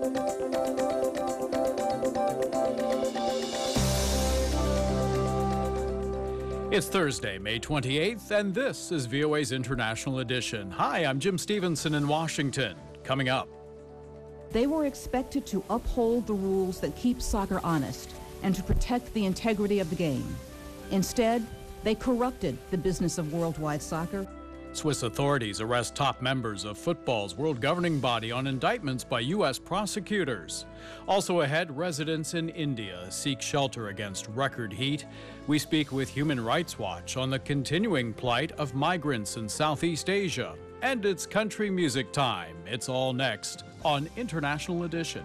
It's Thursday, May 28th, and this is VOA's International Edition. Hi, I'm Jim Stevenson in Washington. Coming up. They were expected to uphold the rules that keep soccer honest and to protect the integrity of the game. Instead, they corrupted the business of worldwide soccer. Swiss authorities arrest top members of football's world governing body on indictments by U.S. prosecutors. Also ahead, residents in India seek shelter against record heat. We speak with Human Rights Watch on the continuing plight of migrants in Southeast Asia. And it's country music time. It's all next on International Edition.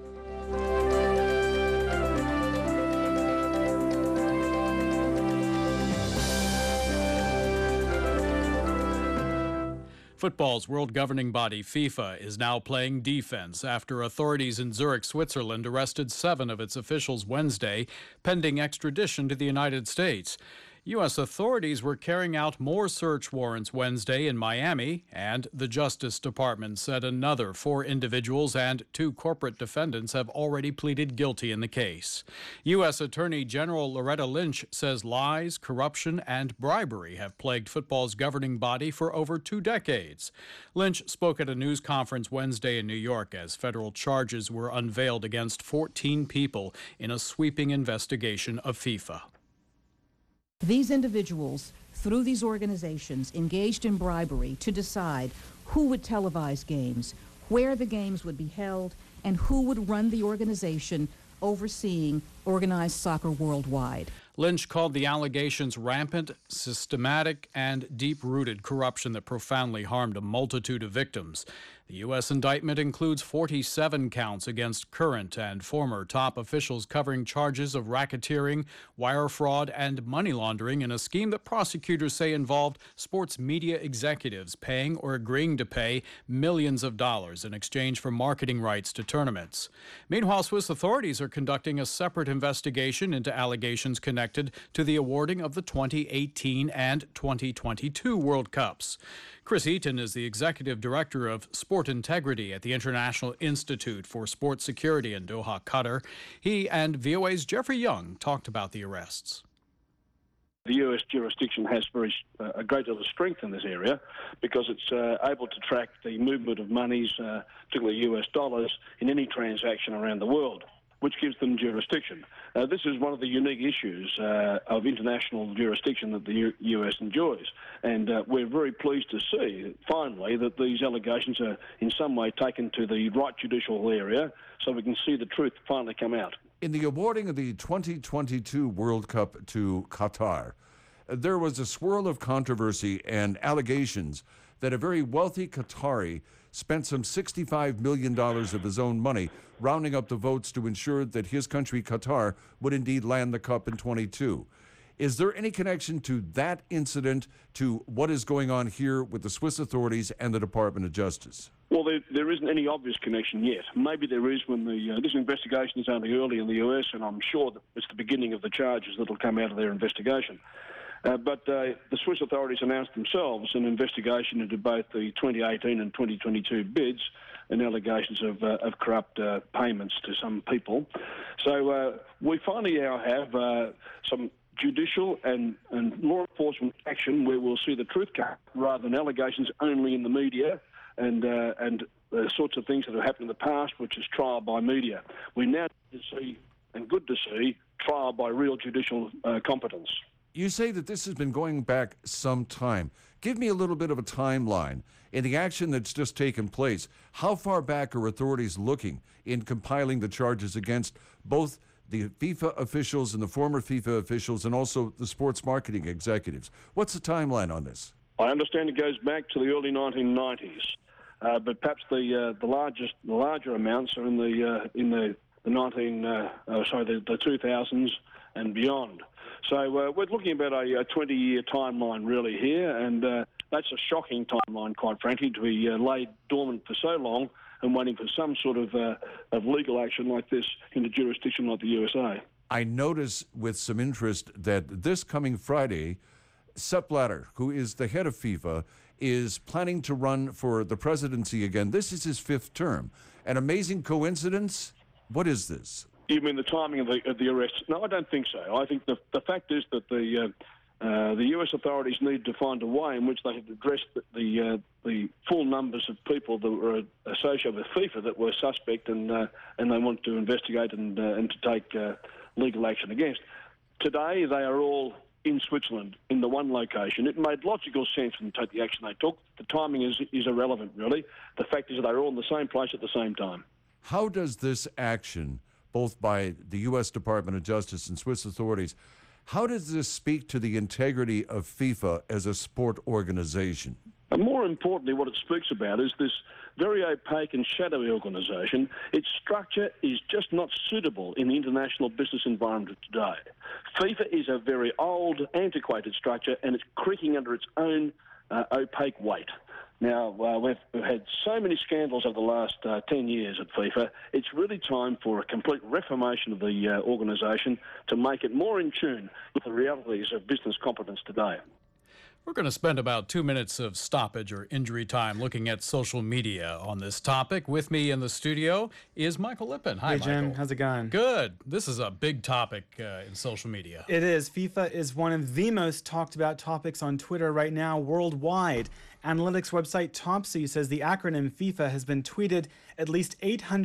Football's world governing body, FIFA, is now playing defense after authorities in Zurich, Switzerland arrested 7 of its officials Wednesday, pending extradition to the United States. U.S. authorities were carrying out more search warrants Wednesday in Miami, and the Justice Department said another 4 individuals and 2 corporate defendants have already pleaded guilty in the case. U.S. Attorney General Loretta Lynch says lies, corruption, and bribery have plagued football's governing body for over 2 decades. Lynch spoke at a news conference Wednesday in New York as federal charges were unveiled against 14 people in a sweeping investigation of FIFA. These individuals, through these organizations, engaged in bribery to decide who would televise games, where the games would be held, and who would run the organization overseeing organized soccer worldwide. Lynch called the allegations rampant, systematic, and deep-rooted corruption that profoundly harmed a multitude of victims. The U.S. indictment includes 47 counts against current and former top officials covering charges of racketeering, wire fraud, and money laundering in a scheme that prosecutors say involved sports media executives paying or agreeing to pay millions of dollars in exchange for marketing rights to tournaments. Meanwhile, Swiss authorities are conducting a separate investigation into allegations connected to the awarding of the 2018 and 2022 World Cups. Chris Eaton is the executive director of Sport Integrity at the International Institute for Sport Security in Doha, Qatar. He and VOA's Jeffrey Young talked about the arrests. The US jurisdiction has a great deal of strength in this area because it's able to track the movement of monies, particularly US dollars, in any transaction around the world, which gives them jurisdiction. This is one of the unique issues of international jurisdiction that the US enjoys. And we're very pleased to see, finally, that these allegations are in some way taken to the right judicial area so we can see the truth finally come out. In the awarding of the 2022 World Cup to Qatar, there was a swirl of controversy and allegations that a very wealthy Qatari spent some $65 million of his own money rounding up the votes to ensure that his country, Qatar, would indeed land the cup in 22. Is there any connection to that incident to what is going on here with the Swiss authorities and the Department of Justice? Well, there isn't any obvious connection yet. Maybe there is when this investigation is only early in the US, and I'm sure that it's the beginning of the charges that will come out of their investigation. But the Swiss authorities announced themselves an investigation into both the 2018 and 2022 bids and allegations of corrupt payments to some people. So we finally now have some judicial and law enforcement action where we'll see the truth come rather than allegations only in the media and the sorts of things that have happened in the past, which is trial by media. We now need to see, and good to see, trial by real judicial competence. You say that this has been going back some time. Give me a little bit of a timeline in the action that's just taken place. How far back are authorities looking in compiling the charges against both the FIFA officials and the former FIFA officials and also the sports marketing executives? What's the timeline on this? I understand it goes back to the early 1990s, but perhaps the larger amounts are in the 2000s and beyond. So we're looking about a 20-year timeline really here, and that's a shocking timeline, quite frankly, to be laid dormant for so long and waiting for some sort of legal action like this in a jurisdiction like the USA. I notice with some interest that this coming Friday, Sepp Blatter, who is the head of FIFA is planning to run for the presidency again. This is his 5th term. An amazing coincidence? What is this? You mean the timing of the arrest? No, I don't think so. I think the fact is that the U.S. authorities need to find a way in which they have addressed the full numbers of people that were associated with FIFA that were suspect, and they want to investigate and to take legal action against. Today, they are all in Switzerland, in the one location. It made logical sense for them to take the action they took. The timing is irrelevant, really. The fact is that they're all in the same place at the same time. How does this action, both by the U.S. Department of Justice and Swiss authorities, how does this speak to the integrity of FIFA as a sport organization? And more importantly, what it speaks about is this very opaque and shadowy organisation. Its structure is just not suitable in the international business environment today. FIFA is a very old, antiquated structure, and it's creaking under its own opaque weight. Now, we've had so many scandals over the last 10 years at FIFA. It's really time for a complete reformation of the organisation to make it more in tune with the realities of business competence today. We're going to spend about 2 minutes of stoppage or injury time looking at social media on this topic. With me in the studio is Michael Lippin. Hi, Michael. Hey, Jim. How's it going? Good. This is a big topic in social media. It is. FIFA is one of the most talked about topics on Twitter right now worldwide. Analytics website Topsy says the acronym FIFA has been tweeted at least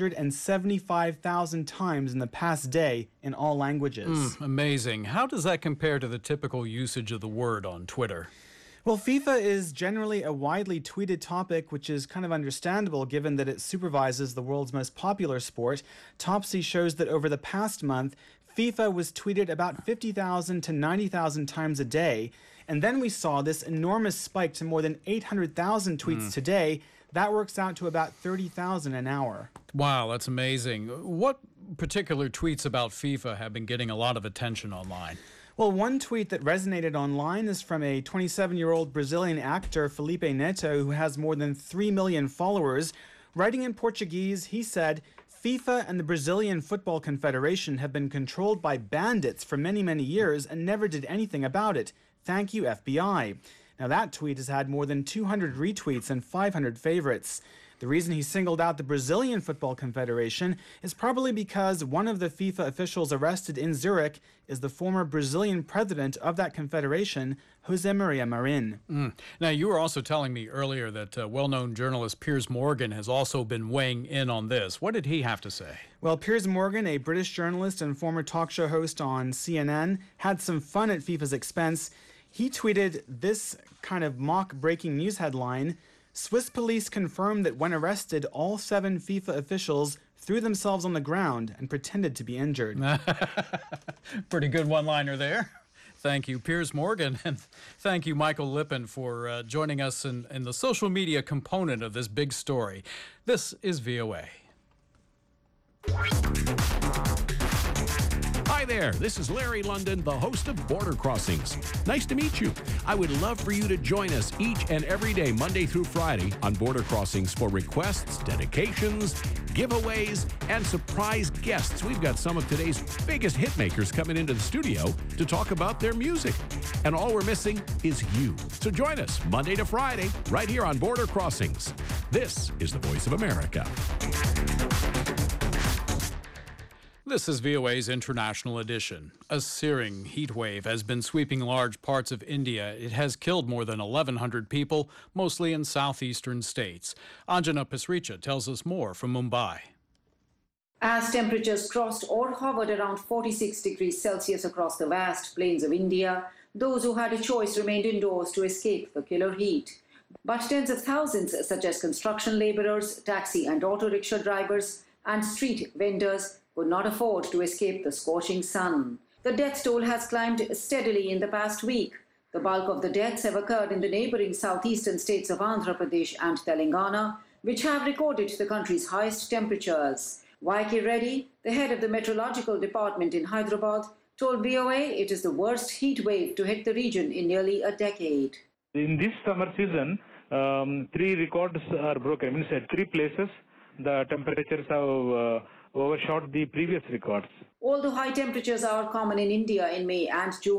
875,000 times in the past day in all languages. Amazing. How does that compare to the typical usage of the word on Twitter? Well, FIFA is generally a widely tweeted topic, which is kind of understandable given that it supervises the world's most popular sport. Topsy shows that over the past month, FIFA was tweeted about 50,000 to 90,000 times a day. And then we saw this enormous spike to more than 800,000 tweets today. That works out to about 30,000 an hour. Wow, that's amazing. What particular tweets about FIFA have been getting a lot of attention online? Well, one tweet that resonated online is from a 27-year-old Brazilian actor, Felipe Neto, who has more than 3 million followers. Writing in Portuguese, he said, FIFA and the Brazilian Football Confederation have been controlled by bandits for many, many years and never did anything about it. Thank you, FBI. Now, that tweet has had more than 200 retweets and 500 favorites. The reason he singled out the Brazilian Football Confederation is probably because one of the FIFA officials arrested in Zurich is the former Brazilian president of that confederation, José Maria Marin. Now, you were also telling me earlier that well-known journalist Piers Morgan has also been weighing in on this. What did he have to say? Well, Piers Morgan, a British journalist and former talk show host on CNN, had some fun at FIFA's expense. He tweeted this kind of mock breaking news headline: Swiss police confirmed that when arrested, all 7 FIFA officials threw themselves on the ground and pretended to be injured. Pretty good one-liner there. Thank you, Piers Morgan, and thank you, Michael Lippin, for joining us in the social media component of this big story. This is VOA. Hi there, this is Larry London, the host of Border Crossings. Nice to meet you. I would love for you to join us each and every day, Monday through Friday, on Border Crossings for requests, dedications, giveaways, and surprise guests. We've got some of today's biggest hit makers coming into the studio to talk about their music. And all we're missing is you. So join us Monday to Friday, right here on Border Crossings. This is the Voice of America. This is VOA's International Edition. A searing heat wave has been sweeping large parts of India. It has killed more than 1,100 people, mostly in southeastern states. Anjana Pasricha tells us more from Mumbai. As temperatures crossed or hovered around 46 degrees Celsius across the vast plains of India, those who had a choice remained indoors to escape the killer heat. But tens of thousands, such as construction laborers, taxi and auto rickshaw drivers, and street vendors, could not afford to escape the scorching sun. The death toll has climbed steadily in the past week. The bulk of the deaths have occurred in the neighboring southeastern states of Andhra Pradesh and Telangana, which have recorded the country's highest temperatures. YK Reddy, the head of the meteorological department in Hyderabad, told VOA it is the worst heat wave to hit the region in nearly a decade. In this summer season, 3 records are broken. I mean, at 3 places, the temperatures have overshot the previous records. Although high temperatures are common in India in May and June,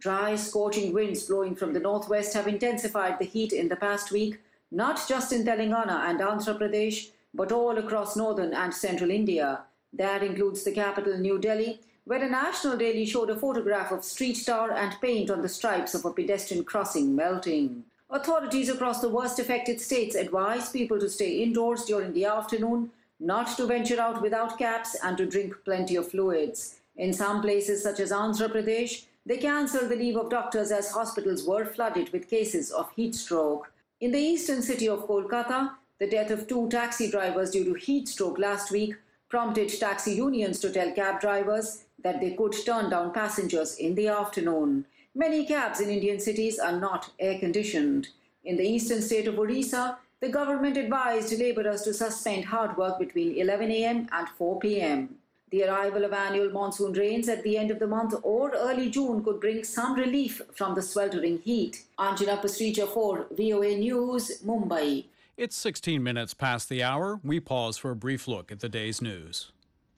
Dry, scorching winds blowing from the northwest have intensified the heat in the past week, not just in Telangana and Andhra Pradesh, but all across northern and central India. That includes the capital, New Delhi, where a national daily showed a photograph of street tar and paint on the stripes of a pedestrian crossing melting. Authorities across the worst affected states advise people to stay indoors during the afternoon, not to venture out without caps, and to drink plenty of fluids. In some places, such as Andhra Pradesh, they cancelled the leave of doctors as hospitals were flooded with cases of heat stroke. In the eastern city of Kolkata, the death of 2 taxi drivers due to heat stroke last week prompted taxi unions to tell cab drivers that they could turn down passengers in the afternoon. Many cabs in Indian cities are not air-conditioned. In the eastern state of Orissa, the government advised labourers to suspend hard work between 11 a.m. and 4 p.m. The arrival of annual monsoon rains at the end of the month or early June could bring some relief from the sweltering heat. Anjana Pasricha for VOA News, Mumbai. It's 16 minutes past the hour. We pause for a brief look at the day's news.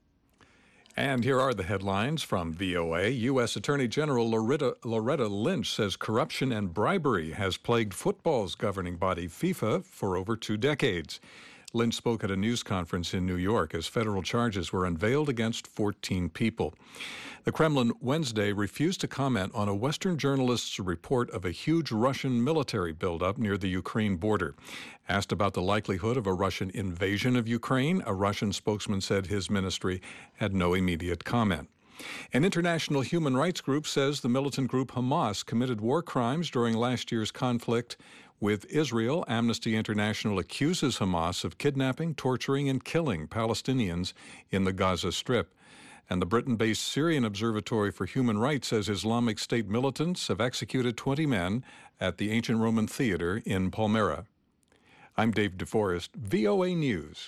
And here are the headlines from VOA. U.S. Attorney General Loretta Lynch says corruption and bribery has plagued football's governing body, FIFA, for over 2 decades. Lynch spoke at a news conference in New York as federal charges were unveiled against 14 people. The Kremlin Wednesday refused to comment on a Western journalist's report of a huge Russian military buildup near the Ukraine border. Asked about the likelihood of a Russian invasion of Ukraine, a Russian spokesman said his ministry had no immediate comment. An international human rights group says the militant group Hamas committed war crimes during last year's conflict with Israel. Amnesty International accuses Hamas of kidnapping, torturing, and killing Palestinians in the Gaza Strip. And the Britain-based Syrian Observatory for Human Rights says Islamic State militants have executed 20 men at the Ancient Roman Theater in Palmyra. I'm Dave DeForest, VOA News.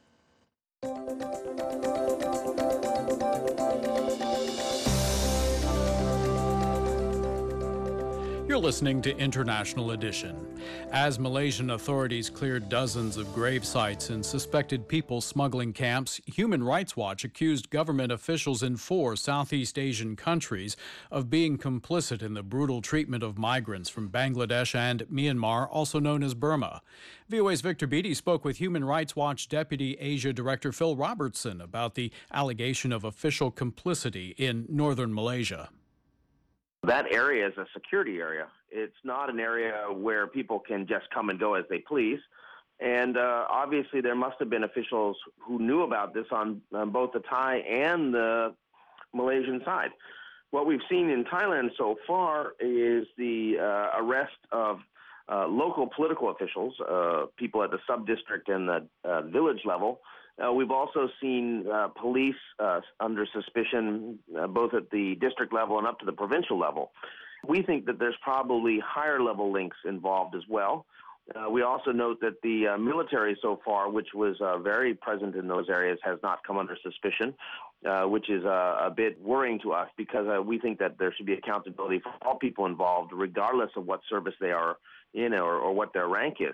You're listening to International Edition. As Malaysian authorities cleared dozens of grave sites in suspected people smuggling camps, Human Rights Watch accused government officials in 4 Southeast Asian countries of being complicit in the brutal treatment of migrants from Bangladesh and Myanmar, also known as Burma. VOA's Victor Beattie spoke with Human Rights Watch Deputy Asia Director Phil Robertson about the allegation of official complicity in northern Malaysia. That area is a security area. It's not an area where people can just come and go as they please. And obviously there must have been officials who knew about this on both the Thai and the Malaysian side. What we've seen in Thailand so far is the arrest of local political officials, people at the sub-district and the village level. We've also seen police under suspicion, both at the district level and up to the provincial level. We think that there's probably higher level links involved as well. We also note that the military so far, which was very present in those areas, has not come under suspicion, which is a bit worrying to us because we think that there should be accountability for all people involved, regardless of what service they are in or what their rank is.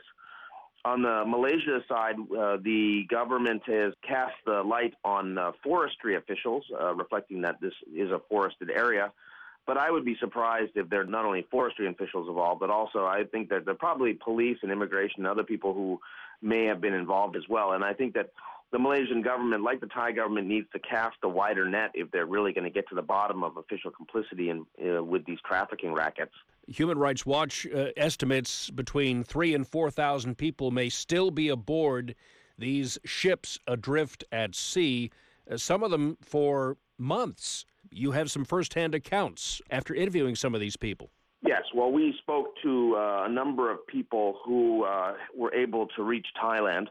On the Malaysia side, the government has cast the light on forestry officials, reflecting that this is a forested area. But I would be surprised if there are not only forestry officials involved, but also I think that there are probably police and immigration and other people who may have been involved as well. And I think that the Malaysian government, like the Thai government, needs to cast a wider net if they're really going to get to the bottom of official complicity with these trafficking rackets. Human Rights Watch estimates between 3,000 and 4,000 people may still be aboard these ships adrift at sea, some of them for months. You have some firsthand accounts after interviewing some of these people. Yes, well, we spoke to a number of people who were able to reach Thailand.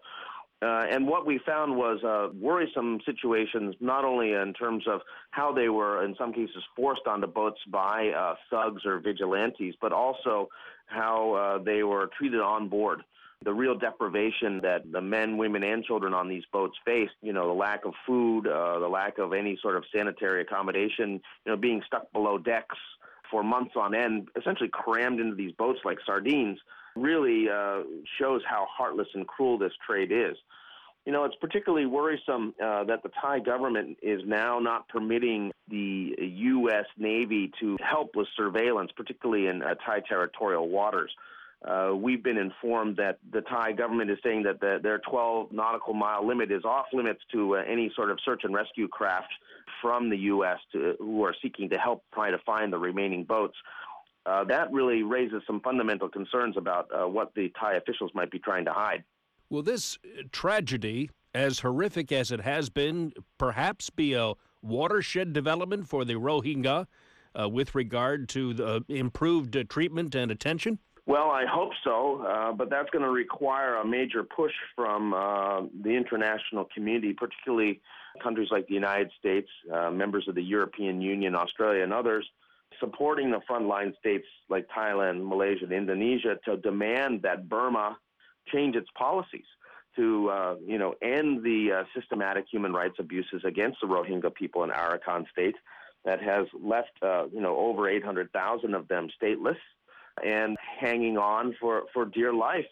And what we found was worrisome situations, not only in terms of how they were, in some cases, forced onto boats by thugs or vigilantes, but also how they were treated on board. The real deprivation that the men, women, and children on these boats faced, the lack of food, the lack of any sort of sanitary accommodation, being stuck below decks for months on end, essentially crammed into these boats like sardines, really shows how heartless and cruel this trade is. It's particularly worrisome that the Thai government is now not permitting the U.S. Navy to help with surveillance, particularly in Thai territorial waters. We've been informed that the Thai government is saying that their 12 nautical mile limit is off limits to any sort of search and rescue craft from the U.S. who are seeking to help try to find the remaining boats. That really raises some fundamental concerns about what the Thai officials might be trying to hide. Will this tragedy, as horrific as it has been, perhaps be a watershed development for the Rohingya with regard to the improved treatment and attention? Well, I hope so, but that's going to require a major push from the international community, particularly countries like the United States, members of the European Union, Australia, and others, supporting the frontline states like Thailand, Malaysia, and Indonesia to demand that Burma change its policies to, end the systematic human rights abuses against the Rohingya people in Arakan state that has left, over 800,000 of them stateless and hanging on for dear life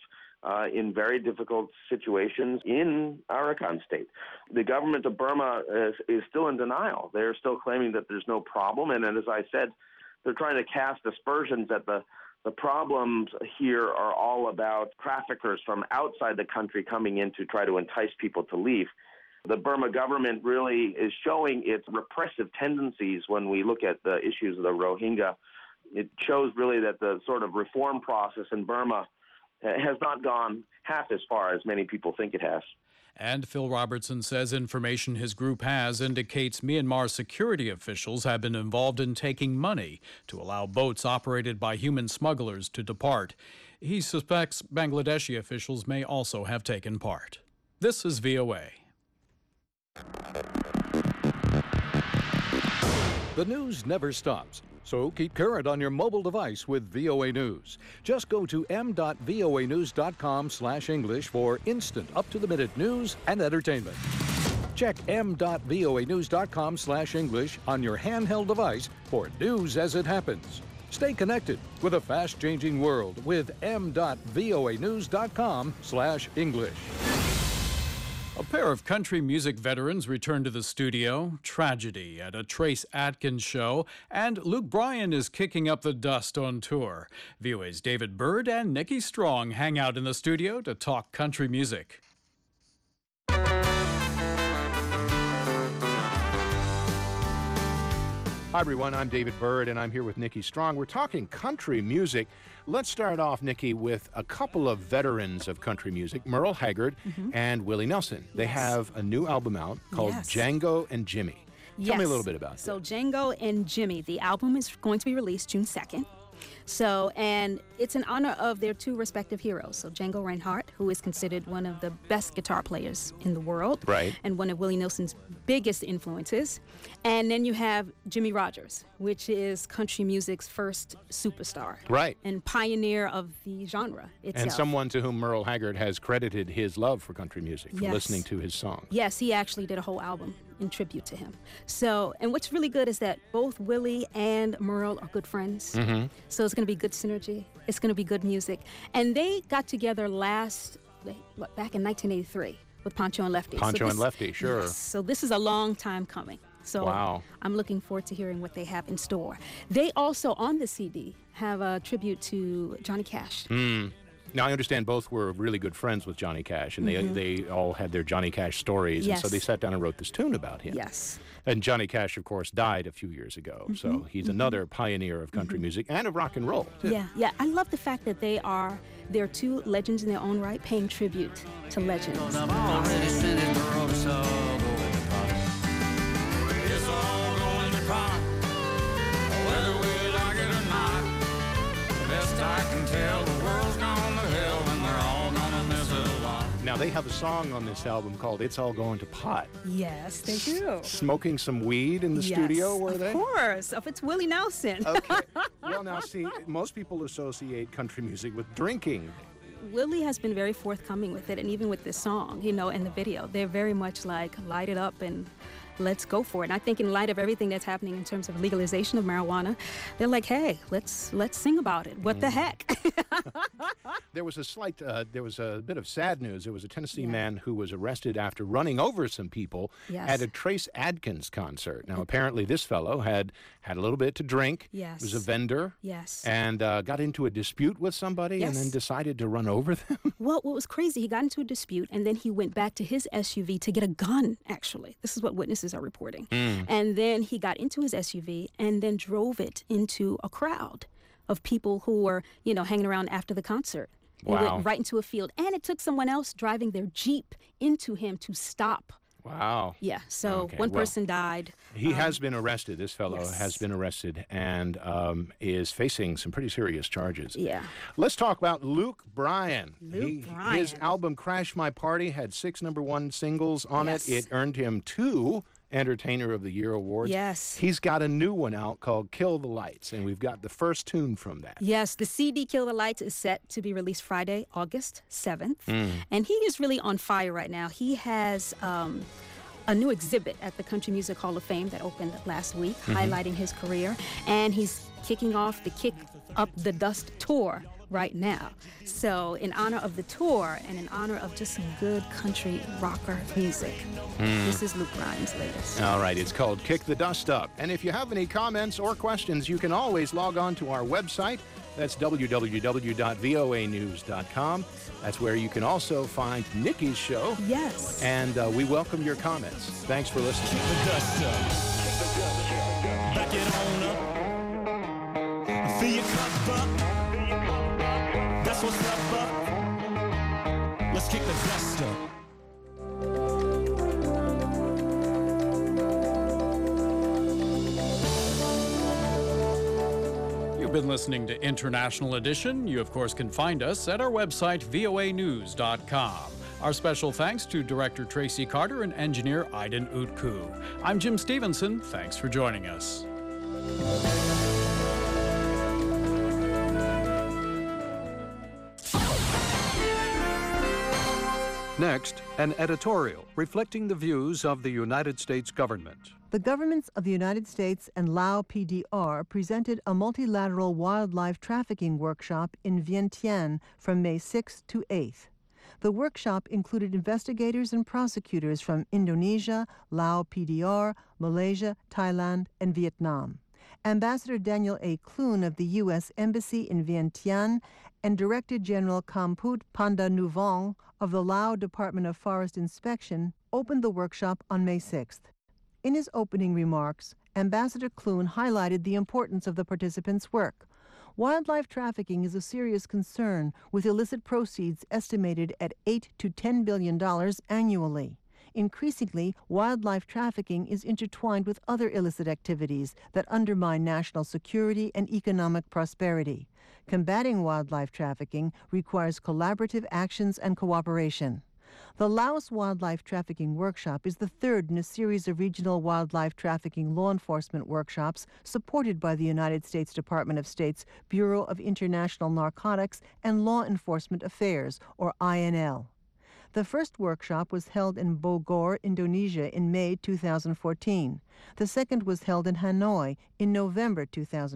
in very difficult situations in Arakan state. The government of Burma is still in denial. They're still claiming that there's no problem. And as I said, they're trying to cast aspersions that the problems here are all about traffickers from outside the country coming in to try to entice people to leave. The Burma government really is showing its repressive tendencies when we look at the issues of the Rohingya. It shows really that the sort of reform process in Burma has not gone half as far as many people think it has. And Phil Robertson says information his group has indicates Myanmar security officials have been involved in taking money to allow boats operated by human smugglers to depart. He suspects Bangladeshi officials may also have taken part. This is VOA. The news never stops, so keep current on your mobile device with VOA News. Just go to m.voanews.com/English for instant, up-to-the-minute news and entertainment. Check m.voanews.com/English on your handheld device for news as it happens. Stay connected with a fast-changing world with m.voanews.com/English. A pair of country music veterans returned to the studio, tragedy at a Trace Adkins show, and Luke Bryan is kicking up the dust on tour. VOA's David Byrd and Nikki Strong hang out in the studio to talk country music. Hi, everyone. I'm David Byrd, and I'm here with Nikki Strong. We're talking country music. Let's start off, Nikki, with a couple of veterans of country music, Merle Haggard and Willie Nelson. They have a new album out called Django and Jimmy. Tell me a little bit about it. So Django and Jimmy, the album is going to be released June 2nd. So, and it's in honor of their two respective heroes. So Django Reinhardt, who is considered one of the best guitar players in the world. Right. And one of Willie Nelson's biggest influences. And then you have Jimmie Rodgers, which is country music's first superstar. Right. And pioneer of the genre itself. And someone to whom Merle Haggard has credited his love for country music, for listening to his songs. Yes, he actually did a whole album in tribute to him. So, and what's really good is that both Willie and Merle are good friends. So it's going to be good synergy. It's going to be good music. And they got together back in 1983 with Pancho and Lefty. Pancho and Lefty, sure. Yes, so this is a long time coming. So I'm looking forward to hearing what they have in store. They also, on the CD, have a tribute to Johnny Cash. Now, I understand both were really good friends with Johnny Cash, and they all had their Johnny Cash stories, and so they sat down and wrote this tune about him. Yes. And Johnny Cash, of course, died a few years ago, so he's another pioneer of country music and of rock and roll, too. Yeah. I love the fact that they're two legends in their own right, paying tribute to legends. I've already sent it, girl, it's all going to pot. It's all going to pot. Whether we like it or not, best I can tell, the world's gone to hell and we're all gonna miss it a lot. Now, they have a song on this album called It's All Going to Pot. Yes, they do. Smoking some weed in the studio, were they? Of course. If it's Willie Nelson. Okay. Well, now, see, most people associate country music with drinking. Willie has been very forthcoming with it, and even with this song, and the video, they're very much like light it up and let's go for it. And I think in light of everything that's happening in terms of legalization of marijuana, they're like, hey, let's sing about it. What the heck? There was a bit of sad news. There was a Tennessee man who was arrested after running over some people at a Trace Adkins concert. Now, apparently this fellow had a little bit to drink. Yes. Was a vendor. Yes. And got into a dispute with somebody and then decided to run over them. Well, what was crazy, he got into a dispute and then he went back to his SUV to get a gun, actually. This is what witnesses are reporting. And then he got into his SUV and then drove it into a crowd of people who were, hanging around after the concert. Wow. And went right into a field. And it took someone else driving their Jeep into him to stop. Wow. Yeah, so one person died. He has been arrested. This fellow has been arrested and is facing some pretty serious charges. Yeah. Let's talk about Luke Bryan. Bryan. His album Crash My Party had 6 #1 singles on it. It earned him 2 Entertainer of the Year awards. Yes. He's got a new one out called Kill the Lights, and we've got the first tune from that. Yes, the CD Kill the Lights is set to be released Friday, August 7th. And he is really on fire right now. He has a new exhibit at the Country Music Hall of Fame that opened last week, highlighting his career. And he's kicking off the Kick Up the Dust tour right now. So in honor of the tour and in honor of just some good country rocker music, this is Luke Bryan's latest. All right, it's called Kick the Dust Up. And if you have any comments or questions, you can always log on to our website. That's www.voanews.com. That's where you can also find Nikki's show. Yes. And we welcome your comments. Thanks for listening. Kick the dust up. Back it on up. Fill your cup up. That's what's up. Let's kick the dust up. You've been listening to International Edition. You, of course, can find us at our website, voanews.com. Our special thanks to Director Tracy Carter and engineer Aiden Utku. I'm Jim Stevenson. Thanks for joining us. Next, an editorial reflecting the views of the United States government. The governments of the United States and Lao PDR presented a multilateral wildlife trafficking workshop in Vientiane from May 6th to 8th. The workshop included investigators and prosecutors from Indonesia, Lao PDR, Malaysia, Thailand, and Vietnam. Ambassador Daniel A. Clune of the U.S. Embassy in Vientiane and Director General Kamput Pandanuvong of the Lao Department of Forest Inspection opened the workshop on May 6th. In his opening remarks, Ambassador Clune highlighted the importance of the participants' work. Wildlife trafficking is a serious concern, with illicit proceeds estimated at $8 to $10 billion annually. Increasingly, wildlife trafficking is intertwined with other illicit activities that undermine national security and economic prosperity. Combating wildlife trafficking requires collaborative actions and cooperation. The Laos Wildlife Trafficking Workshop is the third in a series of regional wildlife trafficking law enforcement workshops supported by the United States Department of State's Bureau of International Narcotics and Law Enforcement Affairs, or INL. The first workshop was held in Bogor, Indonesia in May 2014. The second was held in Hanoi in November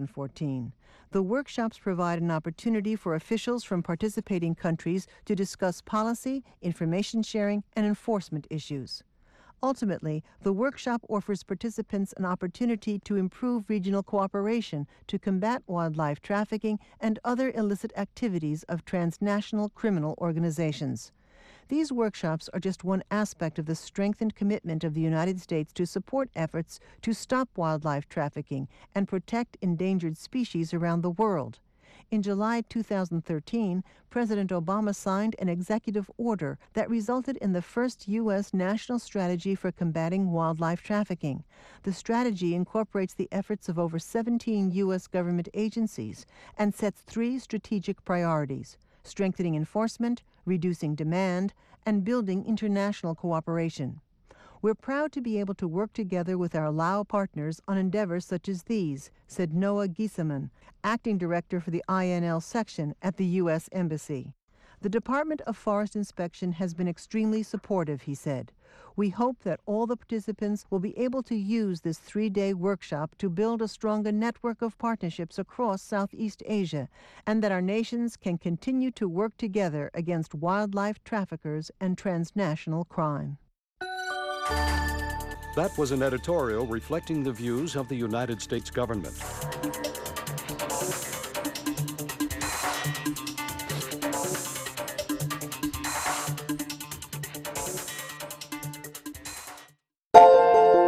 2014. The workshops provide an opportunity for officials from participating countries to discuss policy, information sharing, and enforcement issues. Ultimately, the workshop offers participants an opportunity to improve regional cooperation to combat wildlife trafficking and other illicit activities of transnational criminal organizations. These workshops are just one aspect of the strengthened commitment of the United States to support efforts to stop wildlife trafficking and protect endangered species around the world. In July 2013, President Obama signed an executive order that resulted in the first U.S. national strategy for combating wildlife trafficking. The strategy incorporates the efforts of over 17 U.S. government agencies and sets 3 strategic priorities: strengthening enforcement, reducing demand, and building international cooperation. We're proud to be able to work together with our Lao partners on endeavors such as these, said Noah Giesemann, acting director for the INL section at the U.S. Embassy. The Department of Forest Inspection has been extremely supportive, he said. We hope that all the participants will be able to use this 3-day workshop to build a stronger network of partnerships across Southeast Asia, and that our nations can continue to work together against wildlife traffickers and transnational crime. That was an editorial reflecting the views of the United States government.